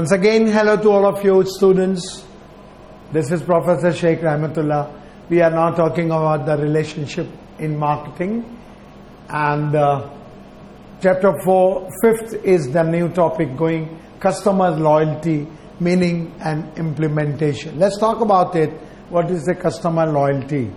Once again, hello to all of you students. This is Professor Sheikh Rahmatullah. We are now talking about the relationship in marketing. And chapter 4, fifth is the new topic going, customers loyalty, meaning and implementation. Let's talk about it. What is the customer loyalty?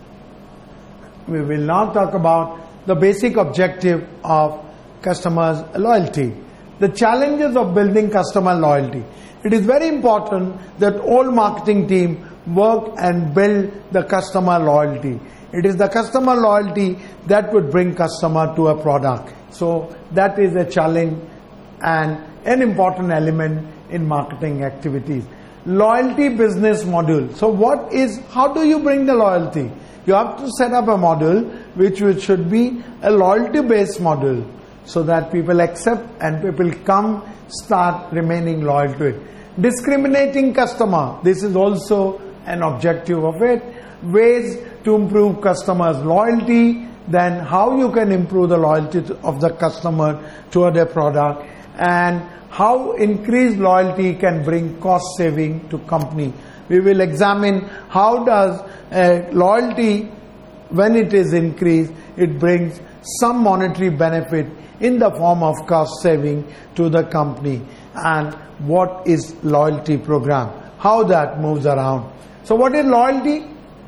We will now talk about the basic objective of customers loyalty. The challenges of building customer loyalty. It is very important that all marketing team work and build the customer loyalty. It is the customer loyalty that would bring customer to a product. So that is a challenge and an important element in marketing activities. Loyalty business model. So how do you bring the loyalty? You have to set up a model which should be a loyalty based model, so that people accept and people start remaining loyal to it. Discriminating customer, this is also an objective of it. Ways to improve customers' loyalty, then how you can improve the loyalty of the customer toward a product, and how increased loyalty can bring cost saving to company. We will examine how does loyalty, when it is increased, it brings some monetary benefit in the form of cost saving to the company, and what is loyalty program, how that moves around. So what is loyalty?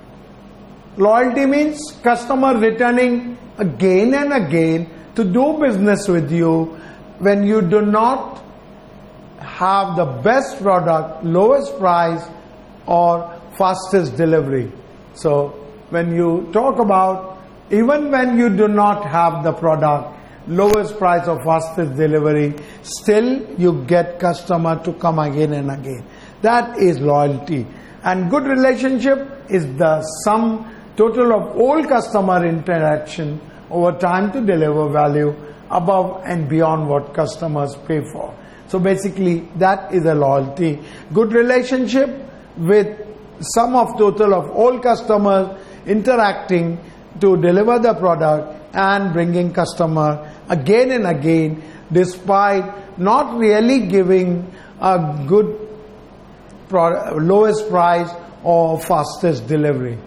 Loyalty means customer returning again and again to do business with you when you do not have the best product, lowest price or fastest delivery. So when you talk about, even when you do not have the product, lowest price or fastest delivery, still you get customer to come again and again. That is loyalty. And good relationship is the sum total of all customer interaction over time to deliver value above and beyond what customers pay for. So basically that is a loyalty. Good relationship with sum of total of all customers interacting to deliver the product and bringing customer again and again, despite not really giving a good lowest price or fastest delivery.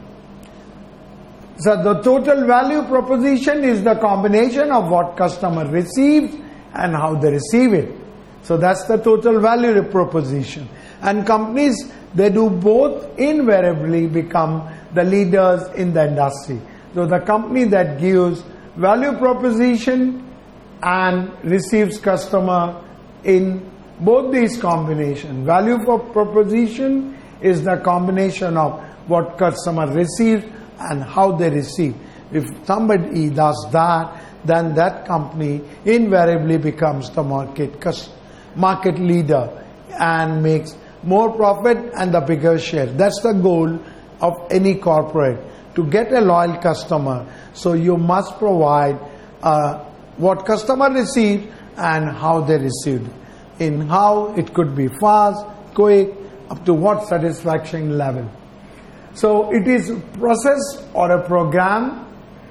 So the total value proposition is the combination of what customer receives and how they receive it. So that's the total value proposition. And companies, they do both, invariably become the leaders in the industry. So the company that gives value proposition and receives customer in both these combinations. Value for proposition is the combination of what customer receives and how they receive. If somebody does that, then that company invariably becomes the market leader and makes more profit and the bigger share. That's the goal of any corporate, to get a loyal customer. So you must provide what customer receives and how they received, in how it could be fast, quick, up to what satisfaction level. So it is a process or a program.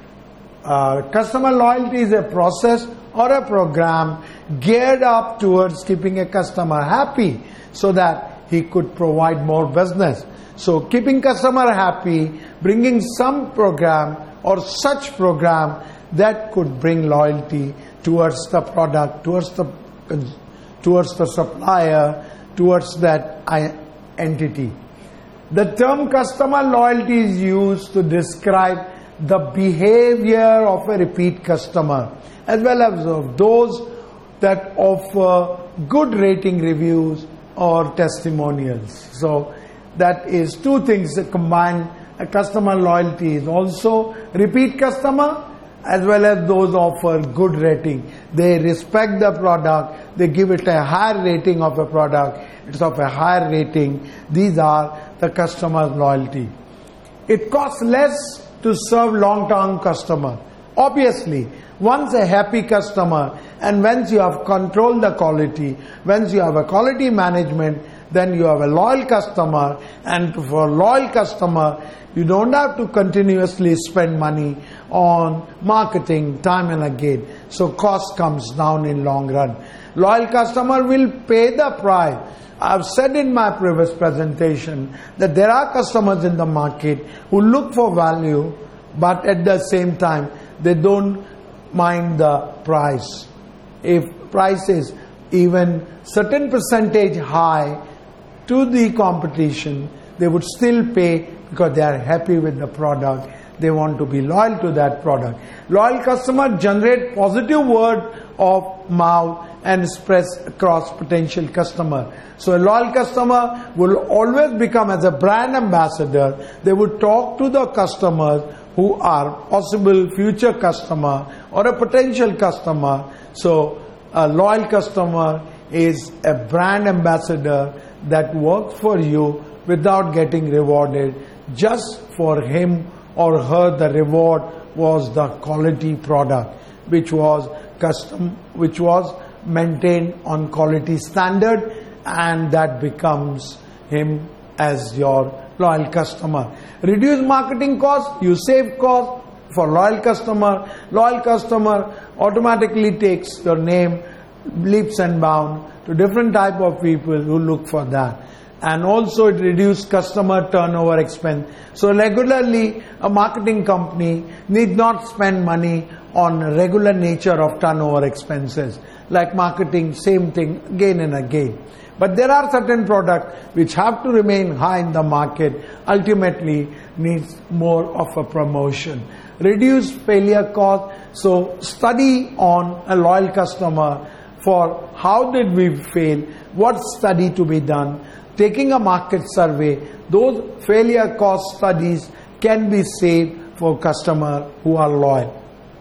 Customer loyalty is a process or a program geared up towards keeping a customer happy so that he could provide more business. So keeping customer happy, bringing some program or such program that could bring loyalty towards the product, towards the supplier, towards that entity. The term customer loyalty is used to describe the behavior of a repeat customer, as well as of those that offer good rating reviews or testimonials. So that is two things that combine. A customer loyalty is also repeat customer as well as those offer good rating. They respect the product, they give it a higher rating of a product, it's of a higher rating. These are the customer's loyalty. It costs less to serve long-term customer. Obviously, once a happy customer, and once you have controlled the quality, once you have a quality management, then you have a loyal customer, and for a loyal customer, you don't have to continuously spend money on marketing time and again. So cost comes down in long run. Loyal customer will pay the price. I've said in my previous presentation that there are customers in the market who look for value, but at the same time, they don't mind the price. If price is even certain percentage high to the competition, they would still pay because they are happy with the product. They want to be loyal to that product. Loyal customers generate positive word of mouth and spreads across potential customer. So a loyal customer will always become as a brand ambassador. They would talk to the customers who are possible future customer or a potential customer. So a loyal customer is a brand ambassador that works for you without getting rewarded. Just for him or her, the reward was the quality product, which was maintained on quality standard, and that becomes him as your loyal customer. Reduce marketing cost, you save cost for loyal customer. Loyal customer automatically takes your name leaps and bounds to different type of people who look for that. And also it reduces customer turnover expense. So regularly a marketing company need not spend money on regular nature of turnover expenses. Like marketing, same thing again and again. But there are certain products which have to remain high in the market, ultimately needs more of a promotion. Reduce failure cost. So study on a loyal customer for how did we fail, what study to be done. Taking a market survey, those failure cost studies can be saved for customers who are loyal.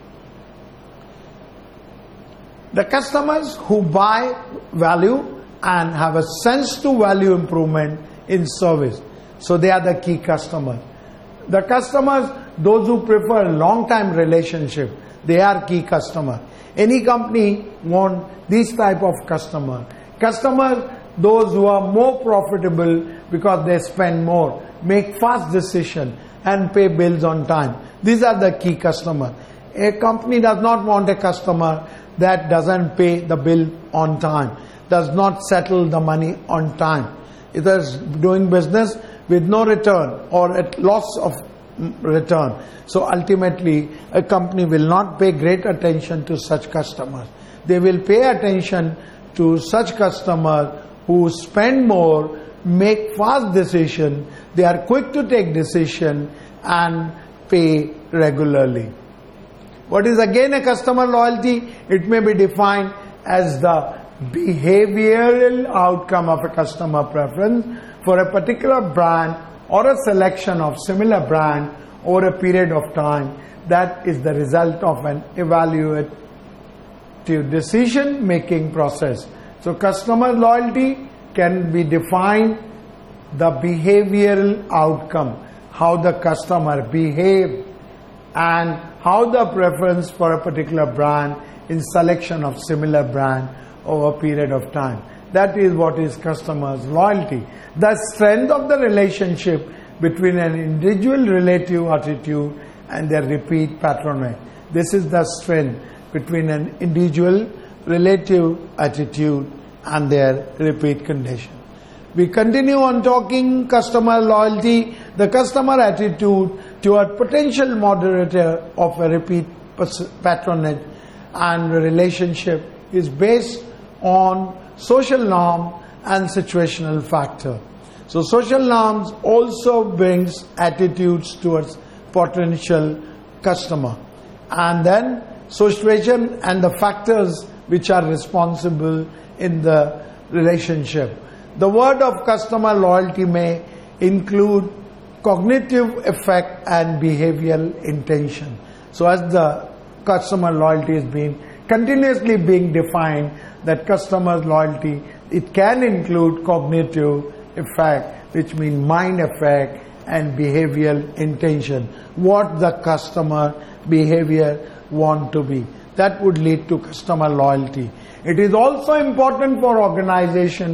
The customers who buy value and have a sense to value improvement in service. So they are the key customers. The customers, those who prefer long-time relationship, they are key customers. Any company want these type of customer. Customers, those who are more profitable because they spend more, make fast decision and pay bills on time. These are the key customers. A company does not want a customer that doesn't pay the bill on time, does not settle the money on time. It is doing business with no return or at loss of return. So ultimately a company will not pay great attention to such customers. They will pay attention to such customers who spend more, make fast decision, they are quick to take decision and pay regularly. What is again a customer loyalty? It may be defined as the behavioral outcome of a customer preference for a particular brand or a selection of similar brand over a period of time. That is the result of an evaluative decision making process. So customer loyalty can be defined the behavioral outcome, how the customer behave and how the preference for a particular brand in selection of similar brand over a period of time. That is what is customer's loyalty. The strength of the relationship between an individual relative attitude and their repeat patronage. This is the strength between an individual relative attitude and their repeat condition. We continue on talking customer loyalty. The customer attitude toward potential moderator of a repeat patronage and relationship is based on social norm and situational factor. So social norms also brings attitudes towards potential customer, and then situation and the factors which are responsible in the relationship. The word of customer loyalty may include cognitive effect and behavioral intention. So as the customer loyalty is being continuously being defined, that customer loyalty, it can include cognitive effect, which means mind effect, and behavioral intention. What the customer behavior want to be. That would lead to customer loyalty. It is also important for organization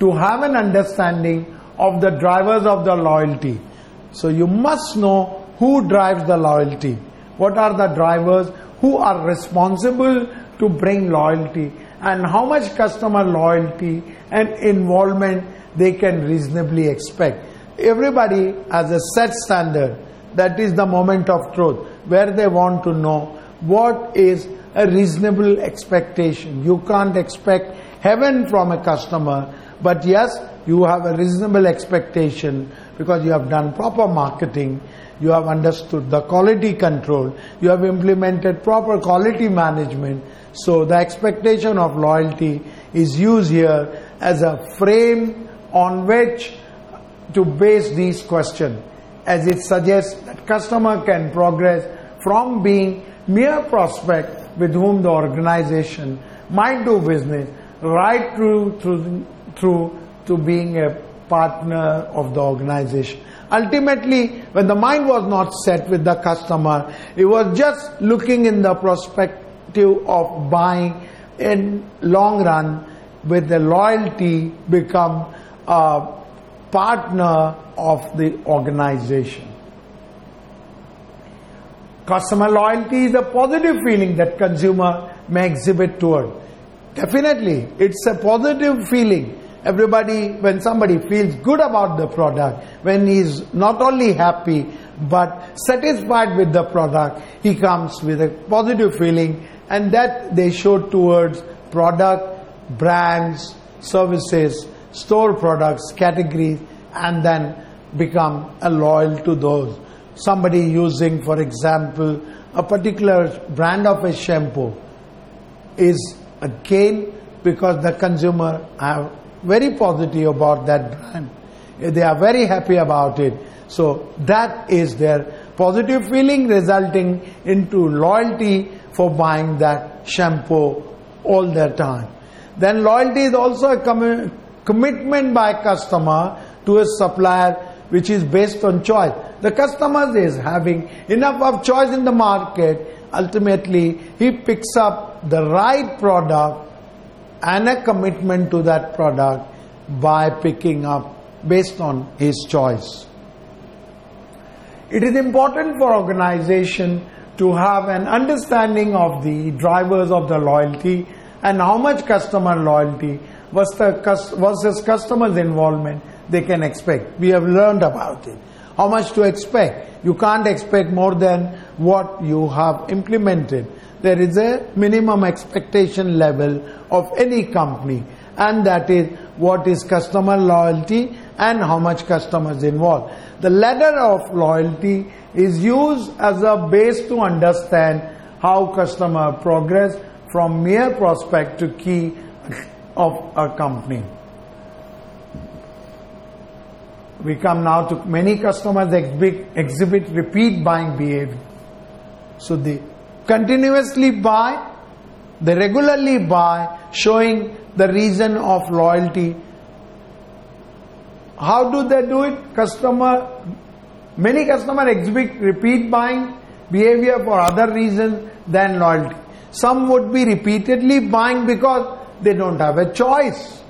to have an understanding of the drivers of the loyalty. So you must know who drives the loyalty. What are the drivers who are responsible to bring loyalty, and how much customer loyalty and involvement they can reasonably expect. Everybody has a set standard. That is the moment of truth, where they want to know what is a reasonable expectation. You can't expect heaven from a customer, but yes, you have a reasonable expectation because you have done proper marketing, you have understood the quality control, you have implemented proper quality management. So the expectation of loyalty is used here as a frame on which to base these questions, as it suggests that customer can progress from being mere prospect with whom the organization might do business right through to being a partner of the organization. Ultimately, when the mind was not set with the customer, it was just looking in the perspective of buying in long run, with the loyalty become a partner of the organization. Customer loyalty is a positive feeling that consumer may exhibit toward. Definitely, it's a positive feeling. Everybody, when somebody feels good about the product, when he is not only happy but satisfied with the product, he comes with a positive feeling, and that they show towards product, brands, services, store products, categories, and then become loyal to those. Somebody using, for example, a particular brand of a shampoo is again because the consumer are very positive about that brand. They are very happy about it. So that is their positive feeling resulting into loyalty for buying that shampoo all their time. Then loyalty is also a commitment by customer to a supplier which is based on choice. The customer is having enough of choice in the market. Ultimately, he picks up the right product and a commitment to that product by picking up based on his choice. It is important for organization to have an understanding of the drivers of the loyalty and how much customer loyalty versus customers' involvement they can expect. We have learned about it. How much to expect? You can't expect more than what you have implemented. There is a minimum expectation level of any company, and that is what is customer loyalty and how much customers involved. The ladder of loyalty is used as a base to understand how customer progress from mere prospect to key of a company. We come now to many customers exhibit repeat buying behavior. So they continuously buy, they regularly buy, showing the reason of loyalty. How do they do it? Many customers exhibit repeat buying behavior for other reasons than loyalty. Some would be repeatedly buying because they don't have a choice.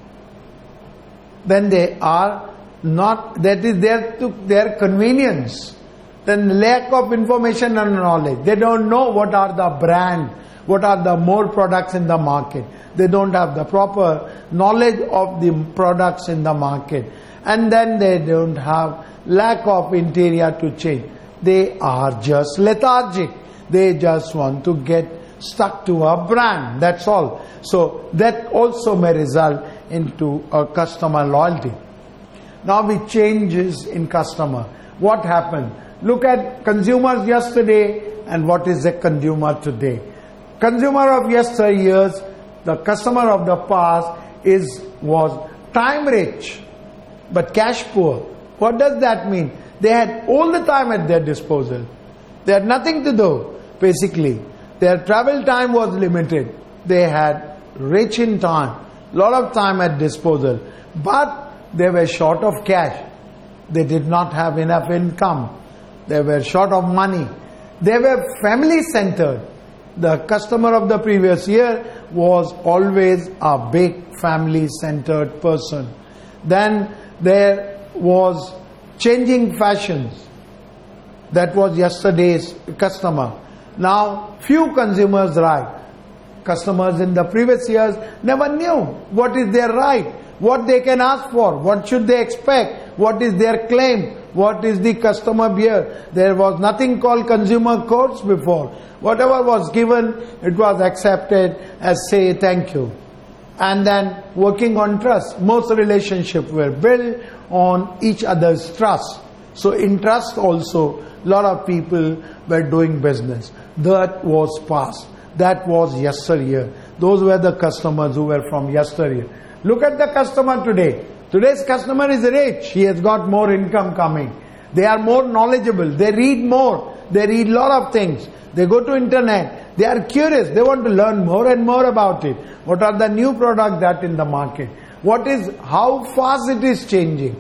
Then they are not, that is their convenience. Then lack of information and knowledge. They don't know what are the brand, what are the more products in the market. They don't have the proper knowledge of the products in the market. And then they don't have lack of interior to change. They are just lethargic. They just want to get stuck to a brand. That's all. So that also may result into a customer loyalty. Now with changes in customer, what happened? Look at consumers yesterday and what is the consumer today. Consumer of yesteryears, the customer of the past was time rich but cash poor. What does that mean? They had all the time at their disposal. They had nothing to do, basically. Their travel time was limited. They had rich in time, lot of time at disposal, but they were short of cash. They did not have enough income. They were short of money. They were family centered. The customer of the previous year was always a big family-centered person. Then there was changing fashions. That was yesterday's customer. Now, few consumers right. Customers in the previous years never knew what is their right, what they can ask for, what should they expect, what is their claim, what is the customer behavior. There was nothing called consumer courts before. Whatever was given, it was accepted as say thank you. And then working on trust. Most relationships were built on each other's trust. So in trust also, a lot of people were doing business. That was past. That was yesteryear. Those were the customers who were from yesteryear. Look at the customer today. Today's customer is rich. He has got more income coming. They are more knowledgeable. They read more. They read a lot of things. They go to internet. They are curious. They want to learn more and more about it. What are the new products that in the market? How fast it is changing.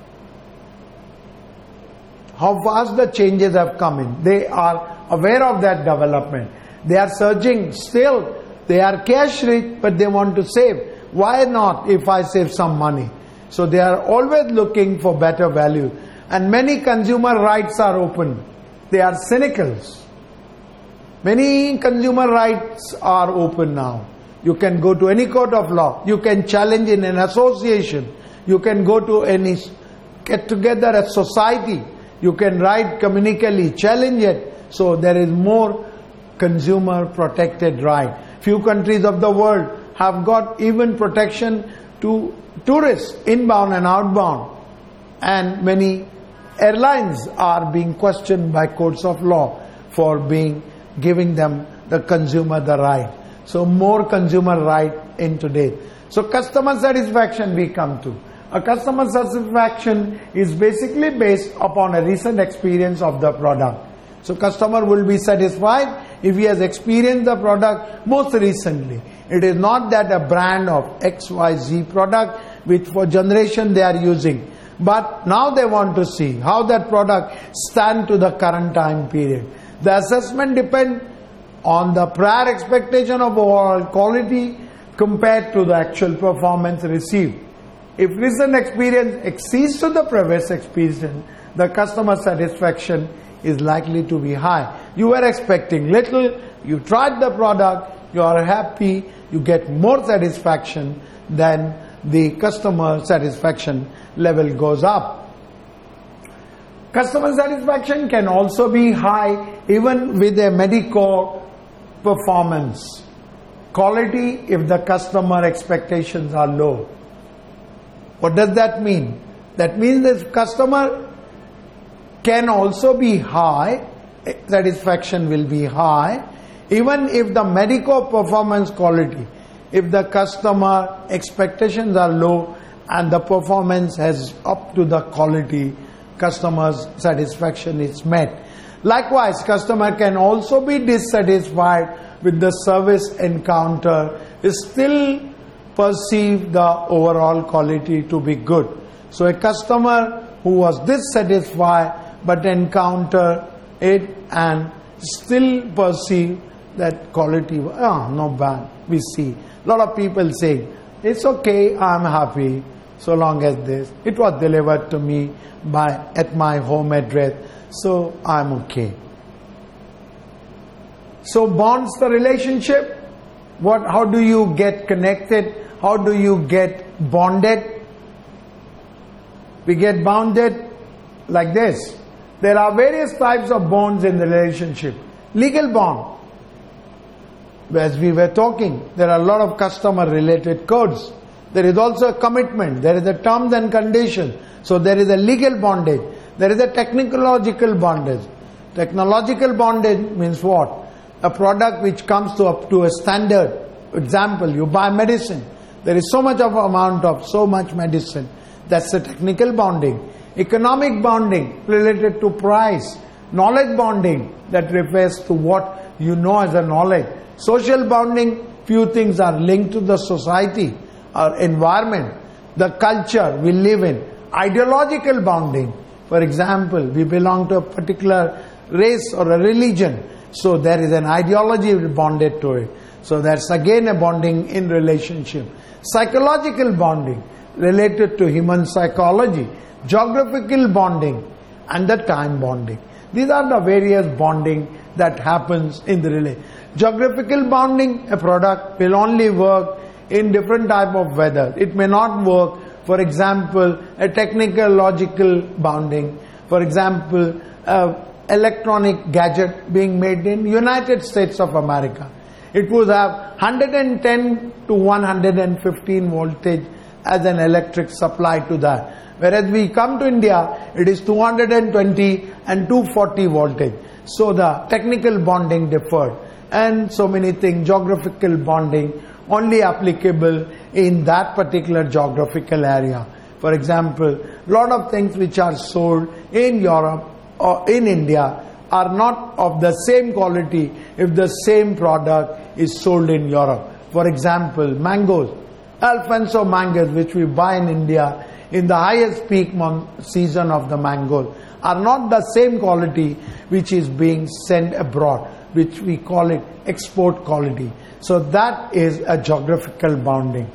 How fast the changes have come in. They are aware of that development. They are searching still. They are cash rich, but they want to save. Why not if I save some money? So they are always looking for better value. And many consumer rights are open. They are cynicals. Many consumer rights are open now. You can go to any court of law. You can challenge in an association. You can go to get together as society. You can write communically, challenge it. So there is more consumer protected right. Few countries of the world have got even protection to tourists, inbound and outbound. And many airlines are being questioned by courts of law for giving them the consumer the right. So more consumer right in today. So customer satisfaction we come to. A customer satisfaction is basically based upon a recent experience of the product. So customer will be satisfied if he has experienced the product most recently. It is not that a brand of XYZ product which for generation they are using. But now they want to see how that product stands to the current time period. The assessment depends on the prior expectation of overall quality compared to the actual performance received. If recent experience exceeds to the previous experience, the customer satisfaction is likely to be high. You were expecting little, you tried the product, you are happy, you get more satisfaction, then the customer satisfaction level goes up. Customer satisfaction can also be high even with a medical performance. Quality if the customer expectations are low. What does that mean? That means the customer can also be high, satisfaction will be high, even if the medical performance quality, if the customer expectations are low and the performance has up to the quality, customer's satisfaction is met. Likewise, customer can also be dissatisfied with the service encounter, still perceive the overall quality to be good. So a customer who was dissatisfied but encounter it and still perceive that quality, not bad, we see. A lot of people say, it's okay, I'm happy, so long as this. It was delivered to me at my home address, so I'm okay. So bonds the relationship. How do you get connected? How do you get bonded? We get bonded like this. There are various types of bonds in the relationship. Legal bond. As we were talking, there are a lot of customer related codes. There is also a commitment. There is a terms and conditions. So there is a legal bondage. There is a technological bondage. Technological bondage means what? A product which comes up to a standard. Example, you buy medicine. There is so much of amount of so much medicine. That's the technical bonding. Economic bonding related to price. Knowledge bonding that refers to what you know as a knowledge. Social bonding, few things are linked to the society, our environment, the culture we live in. Ideological bonding. For example, we belong to a particular race or a religion. So there is an ideology bonded to it. So that's again a bonding in relationship. Psychological bonding related to human psychology, geographical bonding, and the time bonding. These are the various bonding that happens in the relationship. Geographical bonding, a product will only work in different type of weather. It may not work, for example, a technical logical bonding. For example, electronic gadget being made in United States of America. It would have 110 to 115 voltage as an electric supply to that. Whereas we come to India, it is 220 and 240 voltage. So the technical bonding differed. And so many things, geographical bonding only applicable in that particular geographical area. For example, a lot of things which are sold in Europe or in India are not of the same quality if the same product is sold in Europe. For example, mangoes, Alfonso mangoes which we buy in India in the highest peak season of the mangoes are not the same quality which is being sent abroad, which we call it export quality. So that is a geographical bonding.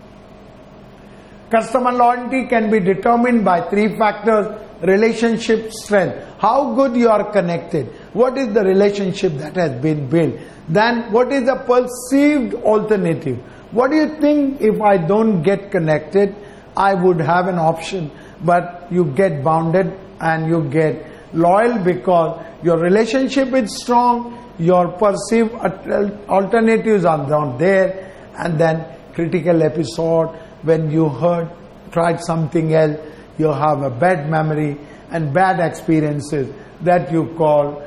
Customer loyalty can be determined by three factors: relationship strength, how good you are connected, what is the relationship that has been built, then what is the perceived alternative. What do you think if I don't get connected, I would have an option, but you get bounded and you get loyal because your relationship is strong, your perceived alternatives are not there, and then critical episode when you tried something else, you have a bad memory and bad experiences that you call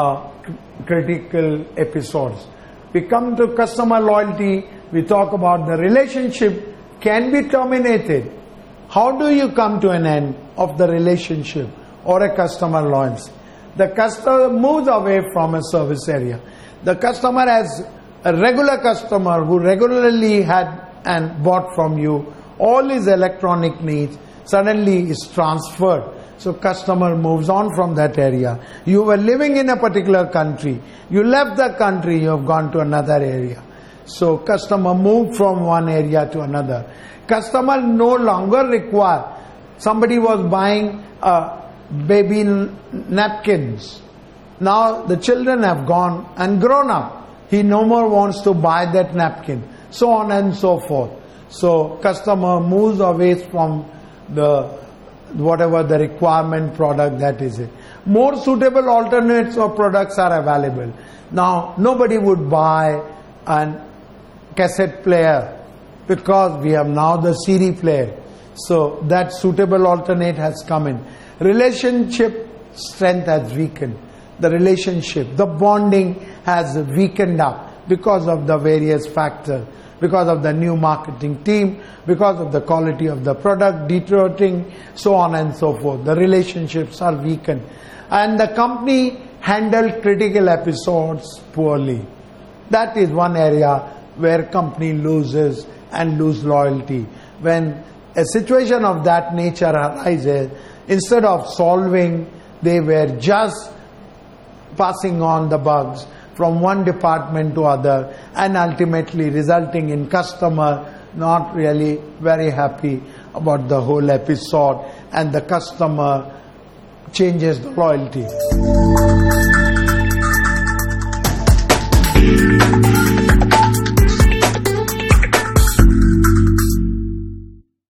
critical episodes. We come to customer loyalty, we talk about the relationship can be terminated. How do you come to an end of the relationship or a customer loyalty? The customer moves away from a service area. The customer has a regular customer who regularly had and bought from you all his electronic needs, suddenly is transferred. So customer moves on from that area. You were living in a particular country. You left the country, you have gone to another area. So customer moved from one area to another. Customer no longer require. Somebody was buying baby napkins. Now the children have gone and grown up. He no more wants to buy that napkin. So on and so forth. So customer moves away from the whatever the requirement product that is it. More suitable alternates or products are available. Now nobody would buy an cassette player because we have now the CD player. So that suitable alternate has come in. Relationship strength has weakened. The relationship, the bonding has weakened up because of the various factors. Because of the new marketing team, because of the quality of the product deteriorating, so on and so forth. The relationships are weakened. And the company handled critical episodes poorly. That is one area where company loses and lose loyalty. When a situation of that nature arises, instead of solving, they were just passing on the bugs from one department to other, and ultimately resulting in customer not really very happy about the whole episode, and the customer changes the loyalty.